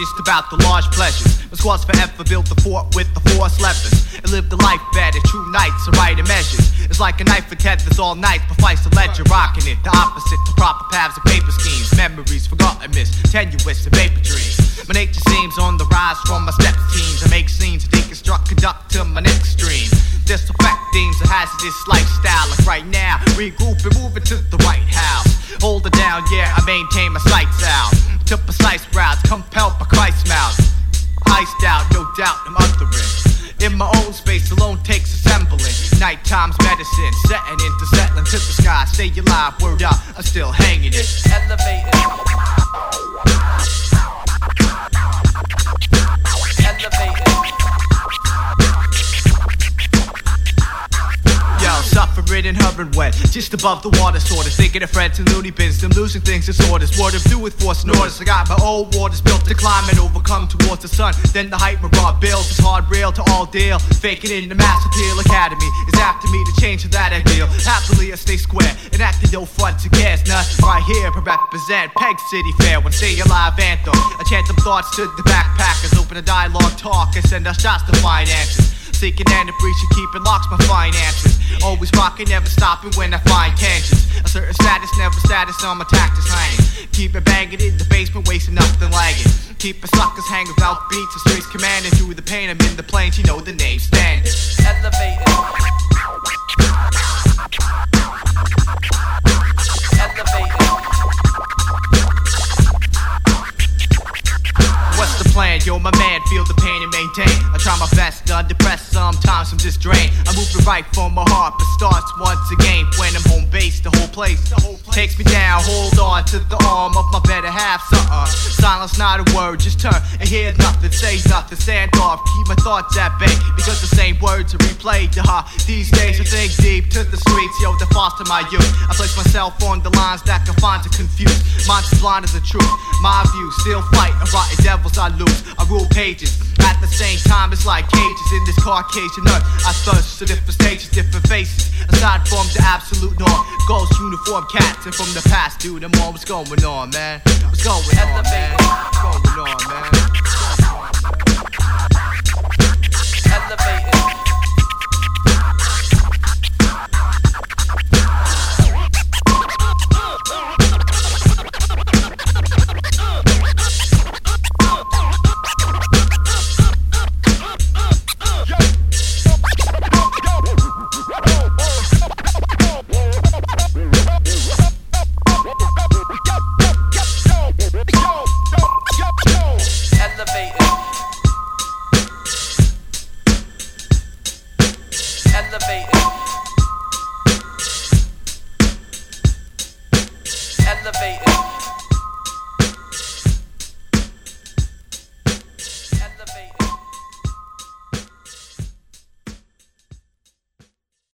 just about the large pleasures. My squad's forever built the fort with the force levers. And live the life better, true nights are right in measures. It's like a knife for tethers all night, but fights the ledger, rocking it. The opposite to proper paths of paper schemes. Memories forgotten, miss, tenuous and vapor dreams. My nature seems on the rise from my steps teams. I make scenes, deconstruct, conduct to my next stream. Disrespect themes, a hazardous lifestyle. Like right now, regroup and move it to the White House. Hold it down, yeah, I maintain my sights out. To precise routes, compelled by Christ's mouth. Iced out, no doubt, I'm othering. In my own space, alone takes assembling. Nighttime's medicine, setting into settling to the sky. Stay alive, word up, I'm still hanging it. Elevated. Suffering and hovering wet, just above the water, sort of thinking of friends and loony bins, them losing things, disorders. What to do with force and orders? I got my old waters built to climb and overcome towards the sun. Then the hype raw builds, it's hard rail to all deal. Faking in the Mass Appeal Academy is after me to change to that ideal. Happily I stay square, and acting no front to gas. None right here, I represent Peg City Fair. When stay alive anthem, I chant them thoughts to the backpackers. Open a dialogue talk and send us shots to find answers. Seeking and a breach and keeping locks my finances. Always rocking, never stopping when I find tangents. A certain status, never status on my tactics hanging. Keep it banging in the basement, wasting nothing lagging. Keep the suckers hanging without beats, the streets commanding. Through the pain, I'm in the plains, you know the name standing. Elevated. Elevated. What's the plan? Yo, my man, feel the pain and maintain. I try my best to undepress, sometimes I'm just drained. I move the right from my heart, but starts once again. When I'm home base, the whole place takes me down. Hold on to the arm of my better half. Silence, not a word, just turn and hear nothing. Say nothing, stand off, keep my thoughts at bay. Because the same words are replayed. These days I think deep to the streets, yo, to foster my youth. I place myself on the lines that can find to confuse. Mine's as blind as the truth. My view, still fight, and rotten devils I lose. I rule pages. At the same time, it's like cages in this Caucasian earth. I thirst to different stages, different faces. Aside from the absolute norm, ghost uniform cats, and from the past, dude, I'm on. What's going on, man? What's going on, man? What's going on, man? Elevated. Elevated.